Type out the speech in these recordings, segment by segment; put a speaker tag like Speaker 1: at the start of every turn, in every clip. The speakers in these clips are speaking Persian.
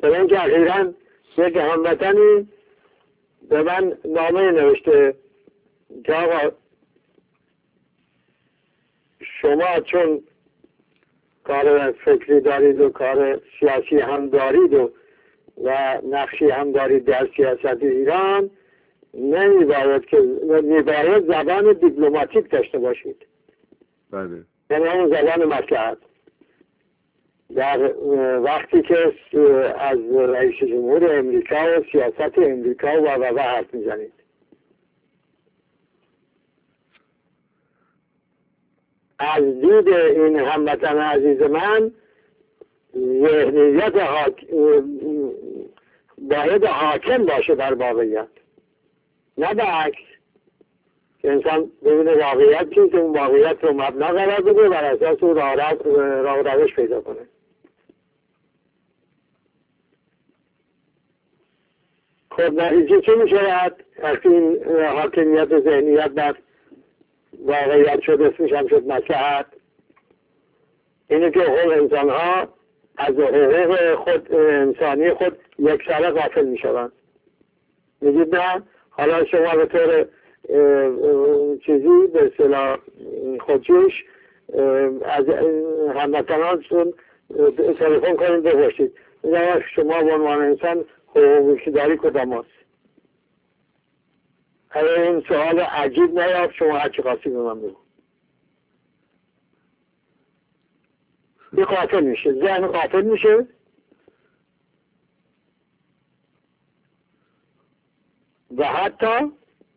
Speaker 1: چون که اخیراً یک هموطنی به من نامه نوشته که آقا شما چون کار فکری دارید و کار سیاسی هم دارید و نقشی هم دارید در سیاست ایران، میباید زبان دیپلماتیک داشته باشید.
Speaker 2: بله.
Speaker 1: یعنی همون زبان مصلحت. در وقتی که از رئیس جمهور امریکا و سیاست امریکا و حرف میزنید، از دید این هموطن عزیز من ذهنیت باید حاکم باشه در واقعیت، نه برعکس که انسان ببینه واقعیت چیست، اون واقعیت رو مبنا قرار بده و بر اساس اون راه روش پیدا کنه. خب نتیجه چه می شود؟ وقتی این حاکمیت و ذهنیت بر واقعیت شد، اسمش هم شد مصلحت، اینه که حقوق انسان ها از حقوق خود انسانی خود یک سره غافل می شوند. میگید نه، حالا شما به طور چیزی به اصطلاح خودجوش از هموطنانتون تلفن کنید بپرسید شما به عنوان انسان حقوقی که داری کدام هست؟ اگر این سوال عجیب نیافت شما هرچی خواستی به من بگو. این غافل میشه، ذهن غافل میشه و حتی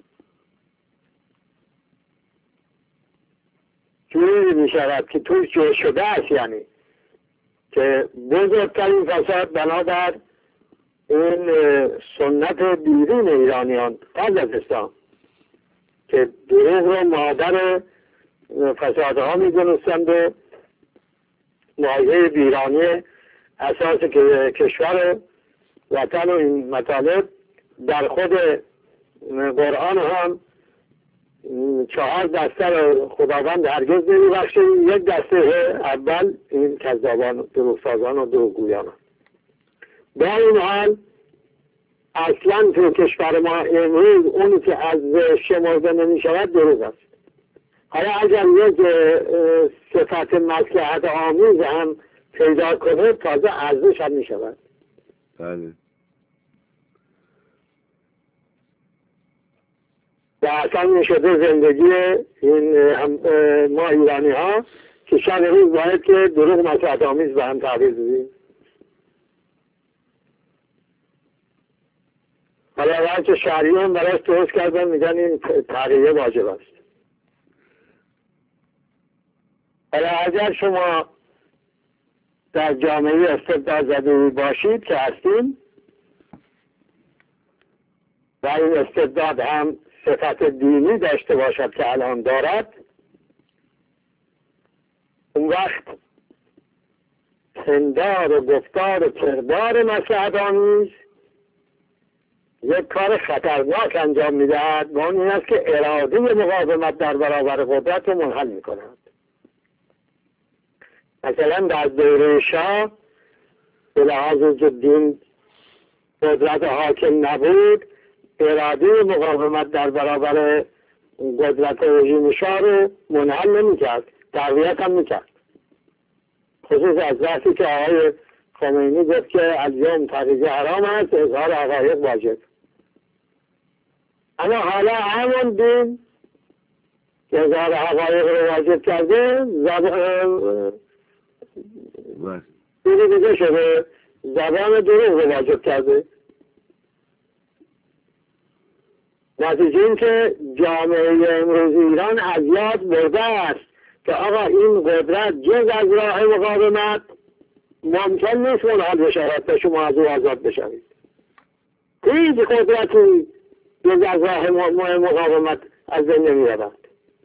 Speaker 1: جوری میشود که توی جور شده است، یعنی که بزرگترین فساد بنابر این سنت بیرون ایرانیان قبل از اسلام که دروغ رو مادر فسادها میدونستند و مایه بیرانی اساس کشور وطن و این مطالب در خود قرآن هم 4 دسته رو خداوند هرگز نمیبخشه. یک دسته اول این کذابان، دروغسازان و دروغگویان. با این حال اصلا تو کشور ما امروز اونی که از شمرده نمی شود دروغ است. حالا اگر یک صفت مصلحت آمیز هم پیدا کنه تازه ارزش هم می شود.
Speaker 2: بله.
Speaker 1: و اصلا می شده زندگی این ما ایرانی ها که شب روز باید که دروغ مصلحت آمیز به هم تعبیر بدیم. حالا وقتی که شهریان براش درست کردن میگن این تغییر واجب است. حالا اگر شما در جامعه استبداد زده باشید که هستیم و این استبداد هم صفت دینی داشته باشد که الان دارد، اون وقت پندار و گفتار و کردار مصلحت آمیز یک کار خطرناک انجام میدهد و اون این است که اراده مقاومت در برابر قدرت رو منحل میکند. مثلا در دوره شاه به لحاظ دین قدرت حاکم نبود، اراده مقاومت در برابر قدرت رژیم شاه رو منحل نمیکرد، تقویت هم میکرد. خصوص از وقتی که آقای خمینی گفت که الیوم تقیه حرام است، اظهار حقایق واجب. اما حالا همون دین که اظهار حقایق رو واجب کرده دیگه شده، زبان دروغ رو واجب کرده. نتیجه این که جامعه امروز ایران از یاد برده است که آقا این قدرت جز از راه مقاومت ممکن نیست منحل بشود تا شما از او آزاد بشوید. هیچ قدرتی جز از راه مقاومت از بین نمی‌رود.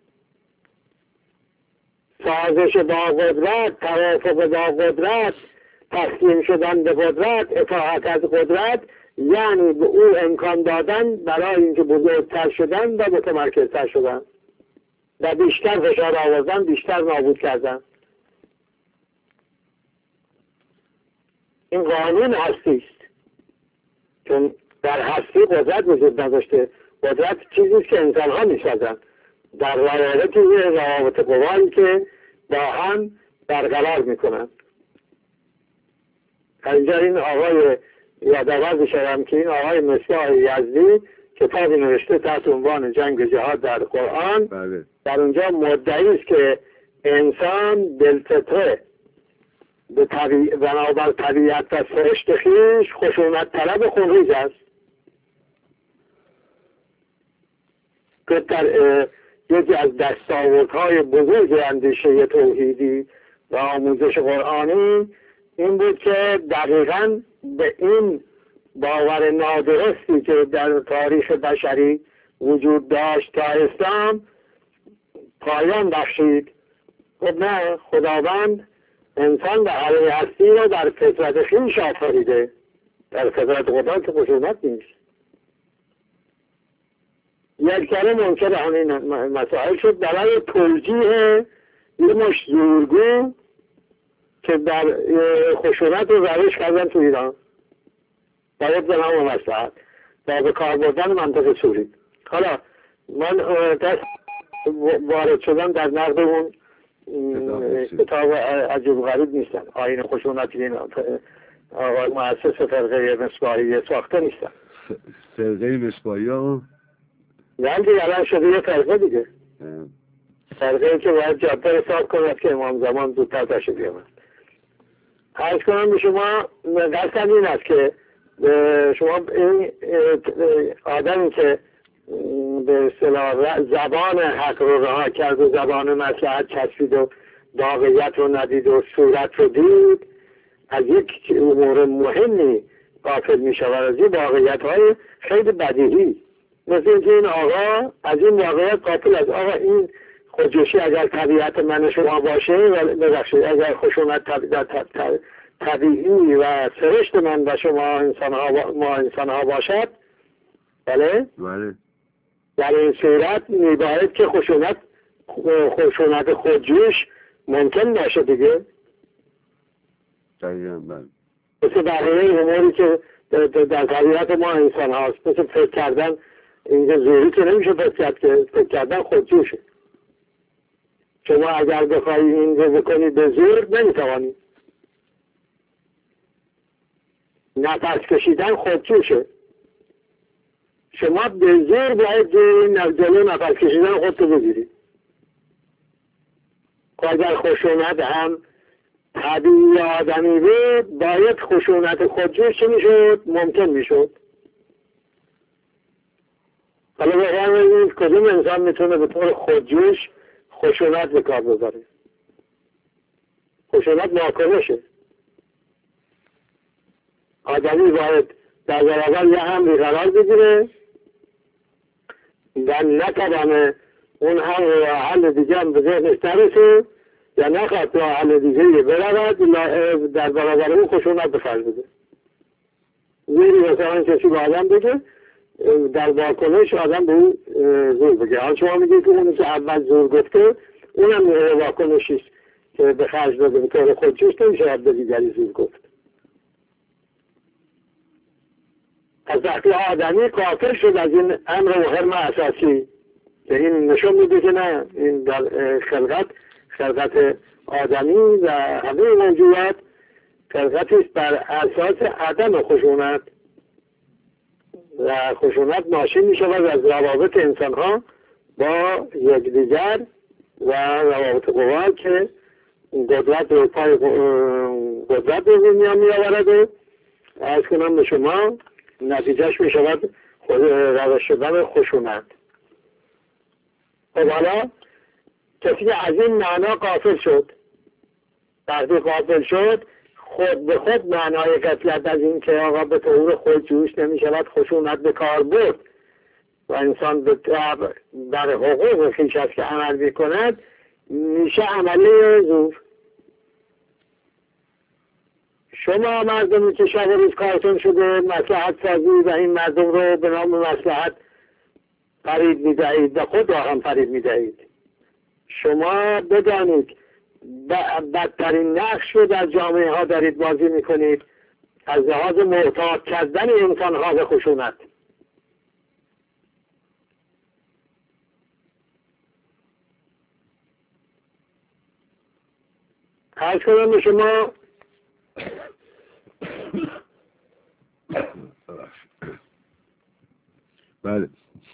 Speaker 1: سازش با قدرت، توافق با قدرت، تسلیم شدن به قدرت، اطاعت از قدرت، یعنی به او امکان دادن برای اینکه بزرگتر شدن و متمرکزتر شدن و بیشتر فشار آوردن، بیشتر نابود کردن. این قانون هستی است، چون در هستی قدرت وجود نداشته. قدرت چیزی است که انسان ها می‌سازند در روابط قوایی که با هم برقرار میکنند. اینجا این آقای یادآور شدم که این آقای مصباح یزدی کتابی نوشته تحت عنوان جنگ جهاد در قرآن.
Speaker 2: بله.
Speaker 1: در اونجا مدعی است که انسان بالفطره بنابر طبیعت و سرشت خویش خشونت طلب خونریز است، که در یکی از دستاوردهای بزرگ اندیشه توحیدی و آموزش قرآنی این بود که دقیقاً به این باور نادرستی که در تاریخ بشری وجود داشت تا اسلام پایان بخشید. خب نه، خداوند انسان به علیه هستی را در فطرت خویش آفریده. در فطرت خدا که خشونت نیست. یک کلمه منکر همین مسائل شد برای توجیه یه مشت زورگو که در خشونت رو روش کردن تو ایران باید به نام مصلحت و به کار بردن منطق سوری. حالا من دست وارد شدن در نقد اون کتاب عجیب غریب نیستن. آیین خشونتی این آقای مؤسس فرقه مصباحی ساخته نیستن.
Speaker 2: فرقه مصباحی ها
Speaker 1: نه دیگه الان شده یه فرقه دیگه. فرقه که باید جاده رو صاف کند که امام زمان زودتر تشریف بیامد. عرض کنم به شما دستم این است که شما این آدمی که به اصطلاح زبان حق رو رها کرد و زبان مصلحت چسبید و واقعیت رو ندید و صورت رو دید، از یک امور مهمی غافل می شود، از این واقعیت های خیلی بدیهی. مثل اینکه این آقا از این واقعیت غافل از آقا این خودجوشی اگر طبیعت من شما باشه و ببخشید اگر خشونت طبیعی و سرشت من و شما ما انسان ها باشد، بله؟
Speaker 2: بله.
Speaker 1: در این صورت میباید که خشونت خودجوش ممکن باشه دیگه.
Speaker 2: دقیقاً بله.
Speaker 1: مثل بقیه اموری که در طبیعت ما انسان هاست، مثل فکر کردن، اینجا زوری که نمیشه فکر کرد که فکر کردن خودجوشه. شما اگر بخوایی این رو بکنی به زور نمیتوانی. نفس کشیدن خودجوشه. شما به زور باید جلو نفس کشیدن خودتو بگیری. اگر خشونت هم طبیعی آدمی بود باید خشونت خودجوش چه میشد؟ ممکن میشد. حالا بگم کدوم انسان میتونه به طور خودجوش خشونت به کار ببره؟ خشونت ناکنشه. آدمی باید در برابر یه امری قرار بگیره و نتوانه اون هم و حل دیگه هم به ذهنش نرسه یا نخواد راه حل دیگه برود در برابر اون خشونت به خرج بده. زیری مثلا کسی به آدم بگه در واکنش آدم به اون زور بگه. حال شما میگید که اونی که اول زور گفته اونم واکنشیست که به خرج داده به طور خودجوش نمیشه به دیگری زور گفت. از وقتی آدمی کافر شد از این امر مهم اساسی که این نشون میده که نه، این در خلقت آدمی و همه موجودات خلقتی است بر اساس عدم خشونت و خشونت ناشی می شود از روابط انسان ها با یکدیگر و روابط قوا که قدرت به دنیا می آورد و عرض کنم به شما نتیجهش می شود روش شدن خشونت. خب حالا کسی که از این معنا غافل شد، وقتی غافل شد خود به خود معنای غفلت از این که آقا به طور خودجوش نمی شود خشونت به کار برد و انسان به طبع در حقوق خویش است که عمل می کند میشه عملی زور. شما مردمی که شب و روز کارتون شده مصلحت سازی و این مردم رو به نام مصلحت فریب می دهید و خود را هم فریب می دهید. شما بدانید بدترین نقش رو در جامعه ها دارید بازی می کنید از لحاظ معتاد کردن انسانها به خشونت. عرض کنم به شما
Speaker 2: بله.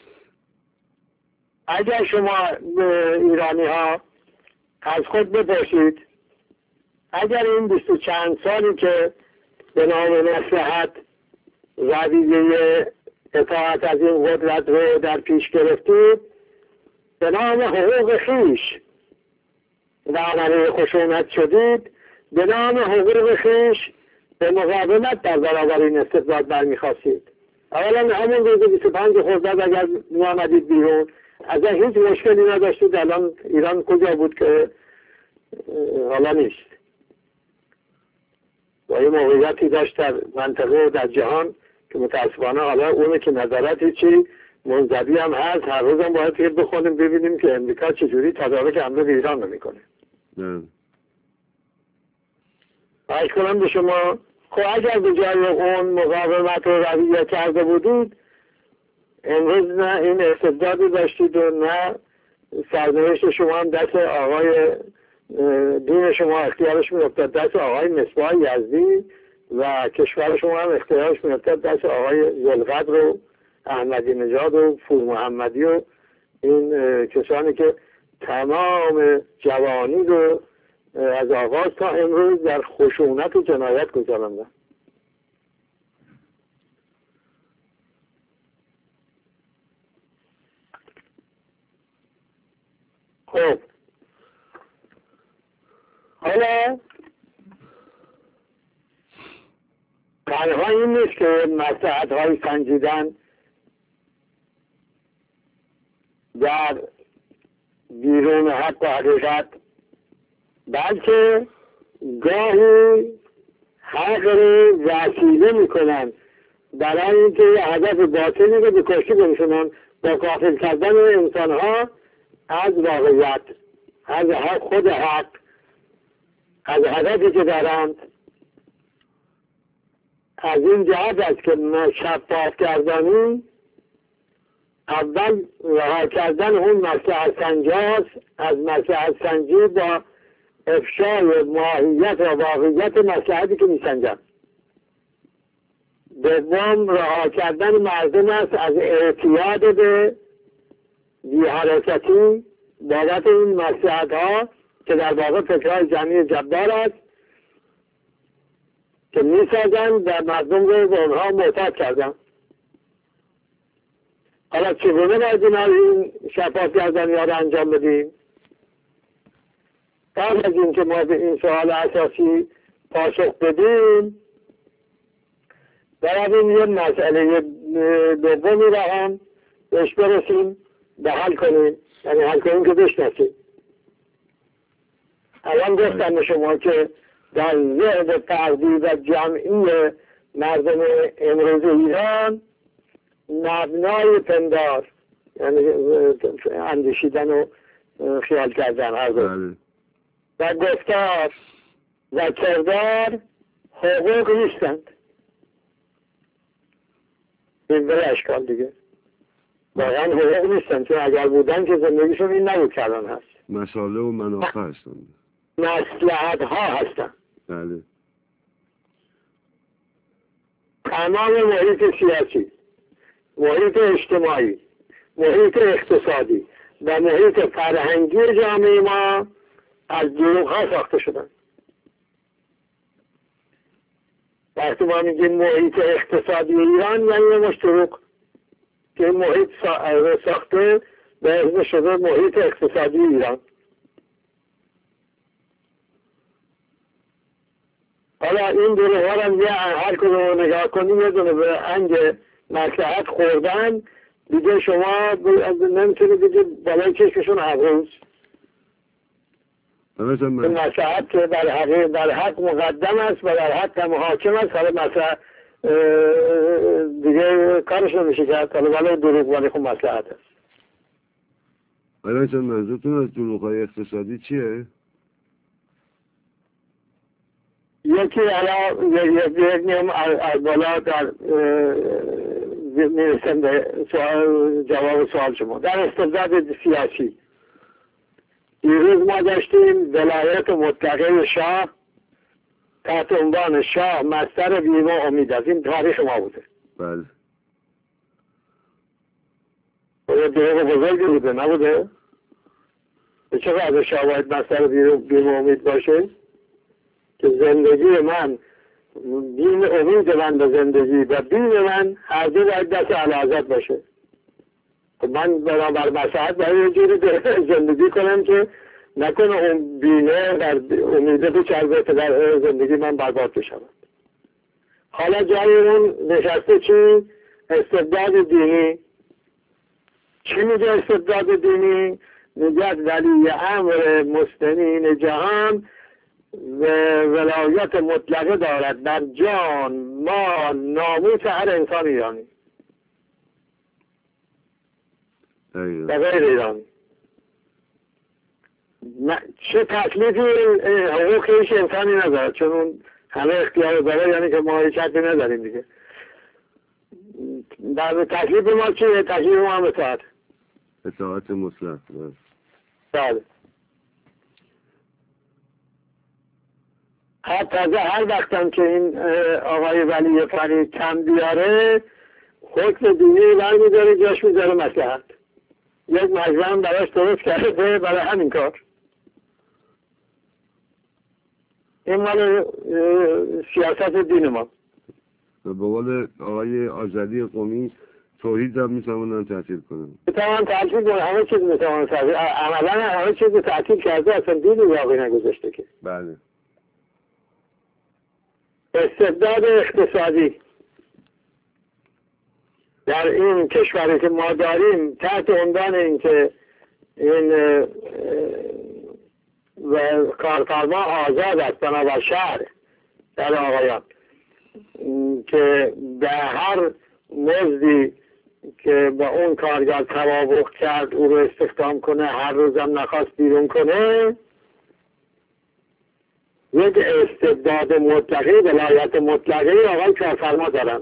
Speaker 1: اگر شما ایرانی ها از خود بپرسید، اگر این 20 و چند سالی که به نام مصلحت رویه اطاعت از این قدرت رو در پیش گرفتید، به نام حقوق خویش و عمله خشونت شدید، به نام حقوق خویش به مقاومت در برابر این استبداد برمیخواستید. اولا همون روز 25 خرداد اگر میآمدید بیرون اصلا هیچ مشکلی نداشتید. الان ایران کجا بود که حالا نیست. با یه موقعیتی داشت در منطقه و در جهان که متاسفانه حالا اونه که نظرت چی منزوی هم هست. هر روز هم باید که بخونیم ببینیم که امریکا چجوری تدارک حمله به ایران رو میکنه. باید کنم به شما خب اگر به جای اون مقاومت رو رویه کرده بودید، امروز نه این استبدادی داشتید و نه سرنوشت شما هم دست آقای دین شما اختیارش میافتاد دست آقای مصباح یزدی و کشور شما هم اختیارش میافتاد دست آقای ذوالقدر و احمدی نژاد و پور محمدی و این کسانی که تمام جوانی رو از آغاز تا امروز در خشونت و جنایت گذراندن. خب حالا تنها این نیست که مصلحت‌های سنجیدن در بیرون حق و حقیقت، بلکه گاهی حق رو وسیله میکنن برای اینکه هدف باطلی رو به کشتی برسونن با غافل کردن انسانها از واقعیت، از خود حق، از هدفی که دارند. از این جهت است که شفاف کردنی اول رها کردن اون مصلحت سنجاست، از مصلحت سنجی با افشای ماهیت و واقعیت مصلحتی که میسنجن. دوم رها کردن مردم است از اعتیاد به بی‌حرکتی بابت این مصلحت ها که در واقع فکرهای جمعی جبار است که میسازن و مردم رو به اونها معتاد کردن. حالا چگونه باید این شفاف کردن ها رو انجام بدیم؟ قبل از این که ما به این سوال اساسی پاسخ بدیم، باید این یه مسئله دومی را هم بهش برسیم به حل کنیم، یعنی حل کنیم که بشناسیم. الان گفتم به شما که در ذهن فردی و جمعی مردم امروز ایران مبنای پندار، یعنی اندیشیدن و خیال کردن هر دو و گفتار و کردار حقوق نیستند. این به اشکال دیگه واقعا حقوق نیستند، چون اگر بودن که زندگیشون این نبود کردن هست.
Speaker 2: مسائل و منافع هستند،
Speaker 1: مصلحت ها هستند.
Speaker 2: بله.
Speaker 1: تمام محیط سیاسی، محیط اجتماعی، محیط اقتصادی و محیط فرهنگی جامعه ما از دروغ ها ساخته شدن. وقتی ما میگیم محیط اقتصادی ایران یعنی مش دروغ که این محیط ساخته به اسم شده محیط اقتصادی ایران. حالا این دروغ ها هم یه هر کدوم نگاه کنیم یه دونه به انگ مصلحت خوردن دیگه. شما نمیتونید دیگه بالای چشمشون ابروز این مصلحت که در حق مقدم است و در حق محاکم است. حالا مثلا دیگه کارش نمیشه کرد. حالا بالای دروغ ولی خب مصلحت است.
Speaker 2: حالا منظورتون از دروغ‌های اقتصادی چیه؟
Speaker 1: یکی یک نیم از بالا در میرسیم به جواب سوال شما. در استبداد سیاسی دیروز ما داشتیم ولایت مطلقه شاه تحت عنوان شاه مستر بیمه امید. از این تاریخ ما بوده.
Speaker 2: بله.
Speaker 1: دروغ بزرگی بوده نبوده؟ به چه وضع شاه باید مستر بیمه امید باشه؟ که زندگی من، بیم امید من به زندگی و بیم من هر دو باید دست اعلیحضرت باشه. من بر مساحت باید یه جوری زندگی کنم که نکنه اون بیمه در امیده بچربه که در زندگی من برباد بشود. حالا جای اون نشسته چی؟ استبداد دینی. چی میگه استبداد دینی؟ میگه ولی امر مسلمین جهان و ولایت مطلقه دارد بر جان، مال، ناموس هر انسان ایرانی و غیر ایرانی. چه تکلیفی حقوق هیچ انسانی ندارد، چون اون همه اختیار داره، یعنی که ما هیچ حقی نداریم دیگه. در تکلیف ما چیه؟ تکلیف ما هم اطاعت.
Speaker 2: اطاعت مطلق.
Speaker 1: بله. تازه هر وقتم که این آقای ولی فرید کم بیاره حکم دینی برمی‌داره جاش میذاره مصلحت. یک مجمع براش درست کرده برای همین کار. این مال سیاست دین ما.
Speaker 2: به قول آقای آزادی قومی توحید هم میتوانن تعطیل کنن.
Speaker 1: میتوانن تعطیل کنن، همه چیز میتوانن تعطیل. عملا همه چیز تعطیل کرده، اصلا دینی باقی نگذاشته که.
Speaker 2: بله.
Speaker 1: استبداد اقتصادی در این کشوری که ما داریم تحت عنوان اینکه این و کارفرما آزاد است بنابر شهر در آقایان که به هر مزدی که با اون کارگر توافق کرد او رو استخدام کنه، هر روزم نخواست بیرون کنه. یک استبداد مطلقی، ولایت مطلقی آقای کارفرما دارند.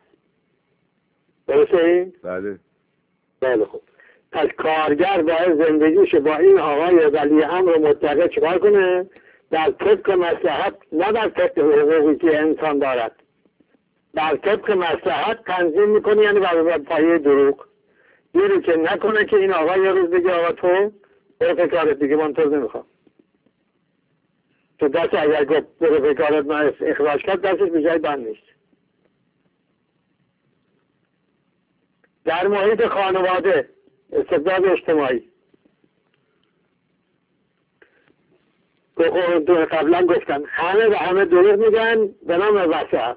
Speaker 1: درسته این؟
Speaker 2: بله.
Speaker 1: بله خوب. پس کارگر باید زندگیش با این آقای ولی امر مطلقه چکار کنه؟ در طبق مصلحت، نه در طبق حقوقی که انسان دارد، در طبق مصلحت تنظیم میکنه، یعنی بر پایه دروغ. دیری که نکنه که این آقا یه روز بگه آقا تو برو کارت دیگه من تو نمیخوام. تو دست اگر گفت برو کارت من اخراج کرد دستش به جای بند نیست. در محیط خانواده استبداد اجتماعی قبلا گفتم همه و همه دروغ میگن به نام وسعت.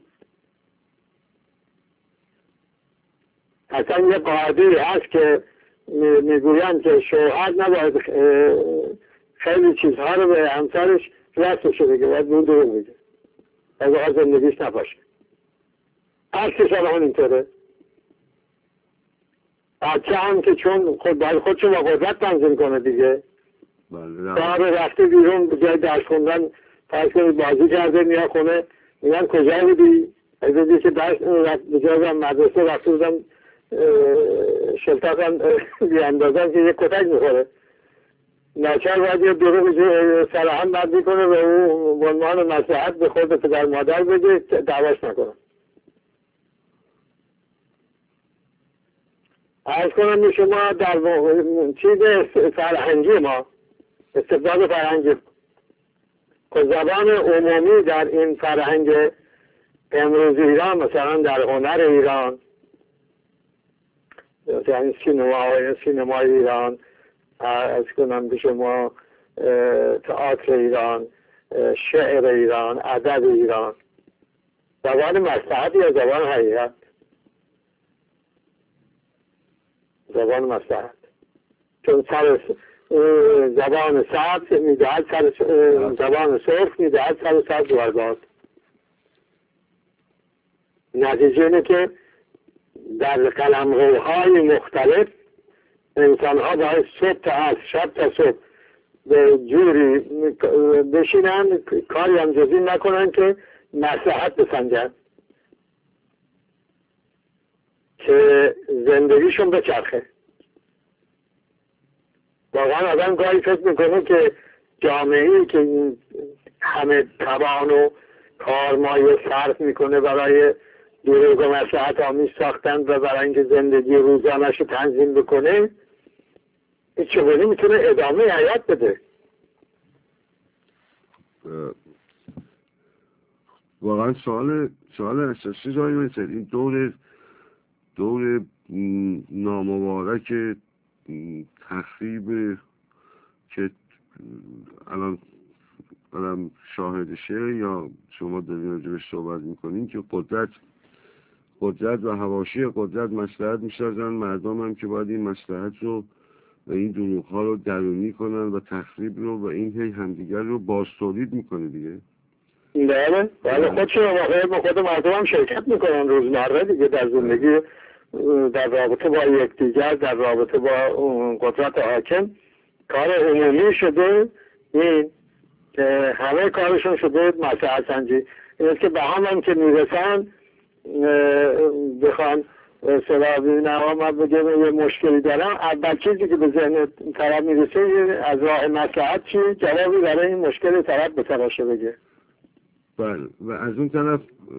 Speaker 1: اصلا یه قاعده هست که میگویند که شوهر نباید خیلی چیزها رو به همسرش راستش بگه، باید اون دروغ میگه از آقا زندگیش نپاشه. عکسش هم همینطوره. بچه هم که چون خودشو با قدرت تنظیم کنه دیگه، صاحب رفته بیرون به جای درس خوندن فرض کنید بازی کرده، میاد خونه میگن کجا بودی؟ از اینجا که درس به جای مدرسه رفته بودم شلتاقم بیاندازم که یک کتک میخوره. ناچار باید یه دروغ سرهم بد میکنه و او به عنوان مصلحت به خود پدر مادر بگه دعواش نکنه. عرض کنم به شما در چیز فرهنگی ما، استبداد فرهنگی که زبان عمومی در این فرهنگ امروز ایران، مثلا در هنر ایران، یعنی سینمای ایران، عرض کنم به شما تئاتر ایران، شعر ایران، ادب ایران، زبان مصلحت یا زبان حقیقت؟ زبان مصلحت. چون سر زبان سبز میدهد زبان سرخ میدهد سر سبز ورداد. نتیجه اینه که در قلمروهای مختلف انسان ها باید صبح تا عصر، شب تا صبح به جوری بشینن کاری هم جزی نکنن که مصلحت بسنجن که زندگیشون بچرخه. واقعا آدم گاهی فکر میکنه که جامعه‌ای که این همه توان و کارمایه صرف میکنه برای دروغ و مصلحت آمیز ساختن و برای اینکه زندگی روزانه‌اش رو تنظیم بکنه، این چگونه میتونه ادامه حیات بده؟
Speaker 2: واقعا سوال اساسی جایی مثل این دور نامبارک تخریب که الان شاهدشه یا شما دارین راجبش صحبت میکنین که قدرت و حواشی قدرت مصلحت میسازن، مردم هم که باید این مصلحت رو و این دروغ ها رو درونی کنن و تخریب رو و این هی همدیگر رو بازتولید میکنه دیگه.
Speaker 1: بله خودشون واقعا با خود مردم هم شرکت میکنن روزمره دیگه در زندگی، در رابطه با یکدیگر، در رابطه با قدرت حاکم. کار عمومی شده این که همه کارشون شده مصلحت سنجی. این که به هم که میرسن بخوان سلابی نما من بگم یه مشکلی دارم، اول چیزی که به ذهن طرف میرسه از راه مصلحت چی جوابی برای این مشکل طرف بتراشه بگه.
Speaker 2: بله و از اون طرف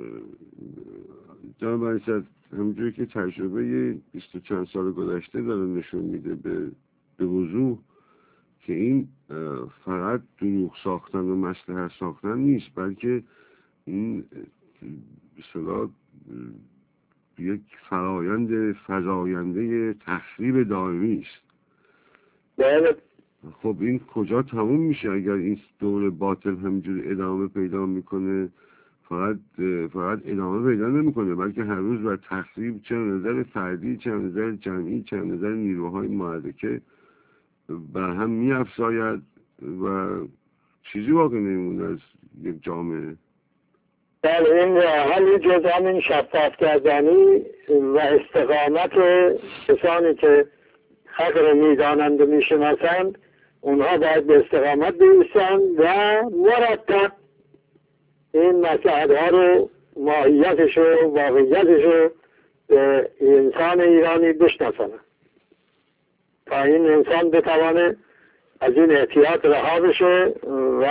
Speaker 2: جناب برشد همونجوری که تجربه 20 چند سال گذشته داره نشون میده به وضوح که این فقط دروغ ساختن و مصلحت ساختن نیست، بلکه این بسیار یک فرایند فزاینده تخریب دائمی است.
Speaker 1: بله.
Speaker 2: خب این کجا تموم میشه اگر این دور باطل همینجوری ادامه پیدا میکنه؟ فقط ادامه پیدا نمیکنه بلکه هر روز بر تخریب چه نظر فردی، چه نظر جمعی، چه نظر نیروهای محرکه بر هم میافزاید و چیزی واقع نمیمونه از یک جامعه.
Speaker 1: بله این حالی جز همین شفاف کردنی و استقامت کسانی که حق رو میدانند و میشناسند، اونها باید به استقامت بیستند و مرتب این مسائل رو ماهیتش و واقعیتش رو به انسان ایرانی بشناسند تا این انسان بتوانه از این احتیاط رها بشه و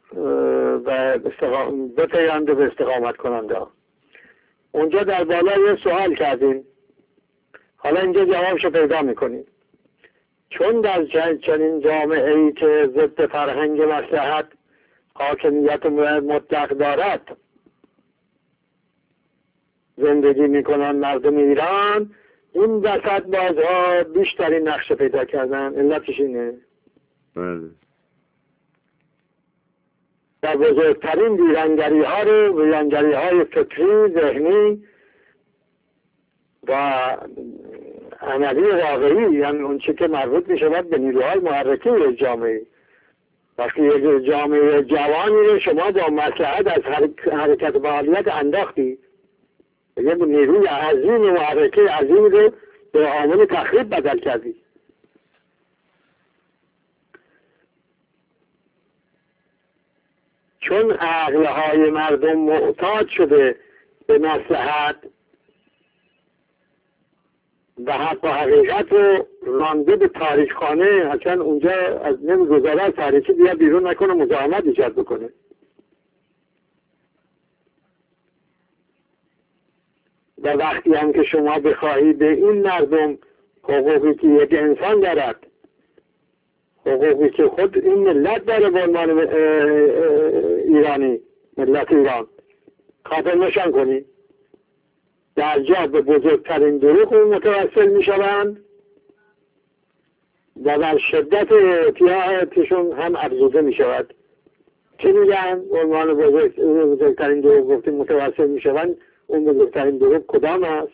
Speaker 1: بپیونده به استقامت کننده. اونجا در بالا یه سوال کردیم، حالا اینجا جوابشو پیدا میکنیم. چون در چنین جامعه ای که ضد فرهنگ مصلحت حاکمیت مطلق دارد زندگی میکنن مردم ایران، این وسط بازها بیشترین نقشه پیدا کردن. علتش اینه.
Speaker 2: بله.
Speaker 1: و بزرگترین ویرانگری ها رو، ویرانگری های فکری، ذهنی و عملی واقعی، یعنی اون چی که مربوط می شود به نیروهای محرکه جامعه. وقتی یک جامعه جوانی رو شما با مصلحت از حرکت و فعالیت انداختی، یه نیروی عظیم و محرکه عظیم رو به عامل تخریب بدل کردی. چون عقلهای مردم معتاد شده به مصلحت و حق و حقیقت رو رانده به تاریخخانه، اصلا اونجا از نمیگذاره از تاریخی بیا بیرون نکنه، مزاحمت ایجاد بکنه. و وقتی هم که شما بخواهی به این مردم حقوقی که یک انسان دارد، حقوقی که خود این ملت داره به عنوان ایرانی، ملت ایران، خاطر نشان کنی، در جا به بزرگترین دروغ متوسل می شوند و در شدت اعتیاعشون هم افزوده می شود. چی میگن؟ عنوان بزرگترین دروغ گفتیم متوسل می شوند. اون بزرگترین دروغ کدام است؟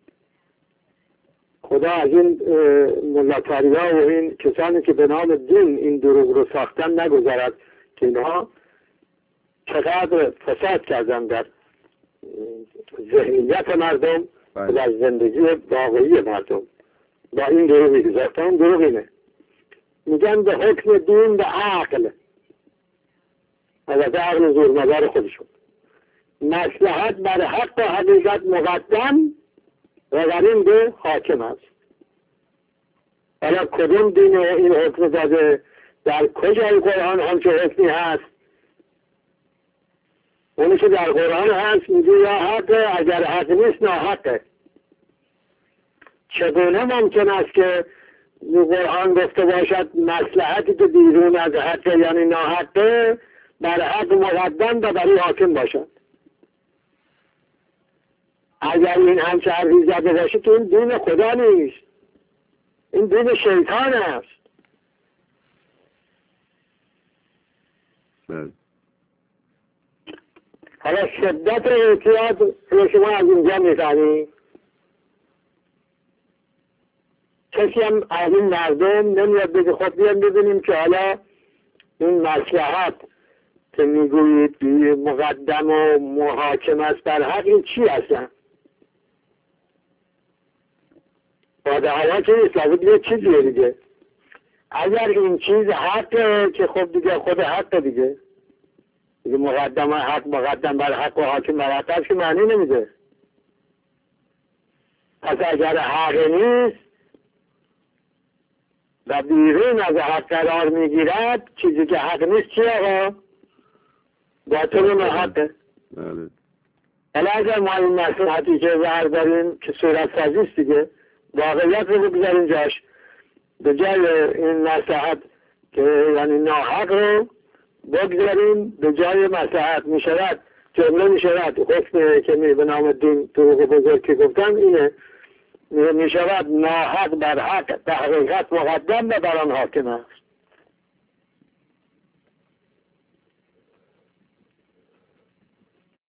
Speaker 1: خدا از این ملت‌ها و این کسانی که به نام دین این دروغ رو ساختن نگذارد که اینها چقدر فساد کردن در ذهنیت مردم و در زندگی واقعی مردم با این دروغی که ساختن. دروغ اینه میگن به حکم دین به عقل، البته عقل زورمدار خودشون، مصلحت بر حق و حقیقت مقدم و بر این به حاکم است. حالا کدوم دین این حکم داده؟ در کجای قرآن همچه حکمی هست؟ اونی که در قرآن هست میگه یا حقه، اگر حق نیست ناحقه. چگونه ممکن است که قرآن گفته باشد مصلحتی که بیرون از حقه یعنی ناحقه بر حق مقدم و برای حاکم باشد؟ اگر این همچه حرفی زده باشه که این دین خدا نیست، این دین شیطان است. حالا شدت اعتیاد رو شما از اینجا میفهمید. کسی هم از این مردم نمیاد بگه خب بیان ببینیم که حالا این مصلحت که میگویید مقدم و محاکم است بر حق، این چی هستن؟ باده حالا که نیست، لابد یه چیزیه دیگه. اگر این چیز حقه که خب دیگه خود حقه دیگه مقدم حق مقدم بر حق و حاکم بر حق هست که معنی نمیده. پس اگر حق نیست و بیرون از حق قرار میگیرد، چیزی که حق نیست چی آقا؟ باطل و ناحقه. حالا اگر ما این مصلحتی که ظاهر داریم که صورت سازیست دیگه، واقعیت رو بگذاریم جاش، به جای این مصلحت که یعنی ناحق رو بگذاریم به جای مصلحت، میشود جمله میشود حکم که به نام دین دروغ بزرگ که گفتم اینه، میشود ناحق بر حق به حقیقت مقدم و بر آن حاکم است.